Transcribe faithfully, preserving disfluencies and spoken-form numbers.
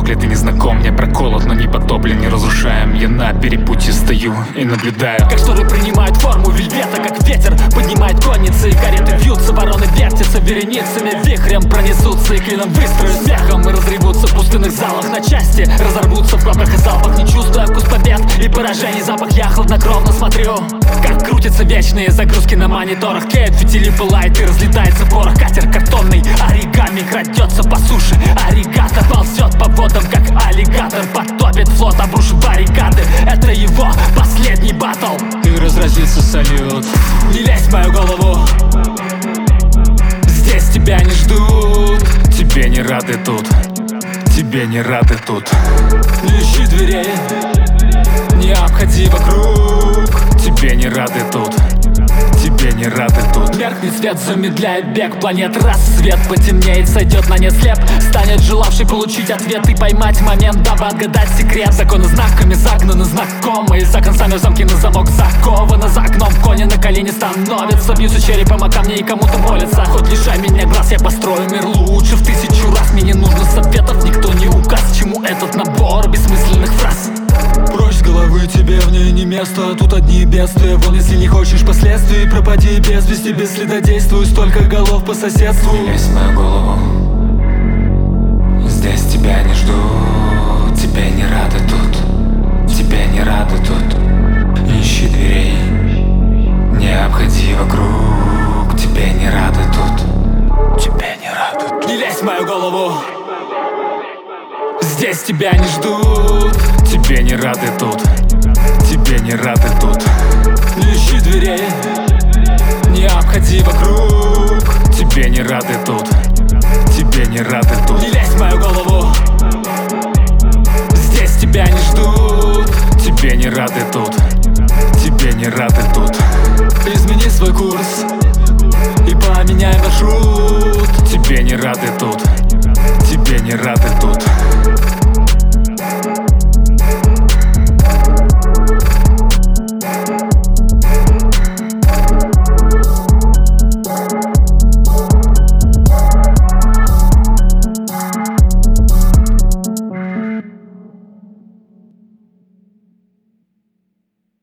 проклят и не знаком. Я проколот, но не потоплен, не разрушаем. Я на перепутье стою и наблюдаю, как шторы принимают форму вельвета, как ветер поднимает конницы, и кареты вьются, вороны вертятся вереницами, вихрем пронесутся и клином выстроят смехом и разревутся в пустынных залах на части, разорвутся в копах и залпах, не чувствуя вкус побед и поражений запах. Я хладнокровно смотрю, как крутятся вечные загрузки на мониторах. Тлеют фитили, пылает и разлетается порох. Катер картонный оригами крадется по суше, аригато ползет по водам, как аллигатор. Потопит флот, обрушит баррикады. Это его последний баттл. И разразится салют. Не лезь в мою голову, здесь тебя не ждут. Тебе не рады тут, тебе не рады тут. Не ищи дверей, не обходи вокруг. Тебе не рады тут, тебе не рады тут. Меркнет свет, замедляет бег планет. Рассвет потемнеет, сойдет на нет слеп. Станет желавший получить ответ и поймать момент, дабы отгадать секрет. Законы знаками загнаны знакомые, за концами замки на замок закованы. За окном кони на колени становятся, бьются черепом о камни и кому-то молятся. Хоть лишай меня глаз, я построю мир лучше в тысячу раз. Мне не нужно советов, никто не указ. Чему этот набор бессмысленных фраз? Прочь с головы, тебе в ней не место. Тут одни бедствия, вон если не хочешь последствий. Пропади без вести, без следа действуй. Столько голов по соседству. Не лезь в мою голову, здесь тебя не ждут. Тебе не рады тут, тебе не рады тут. Не ищи дверей, не обходи вокруг. Тебе не рады тут, тебе не рады тут. Не лезь в мою голову, здесь тебя не ждут. Тебе не рады тут, тебе не рады тут. Не ищи дверей, не обходи вокруг. Тебе не рады тут, тебе не рады тут. Не лезь в мою голову, здесь тебя не ждут. Тебе не рады тут, тебе не рады тут. Измени свой курс и поменяй маршрут. Тебе не рады тут,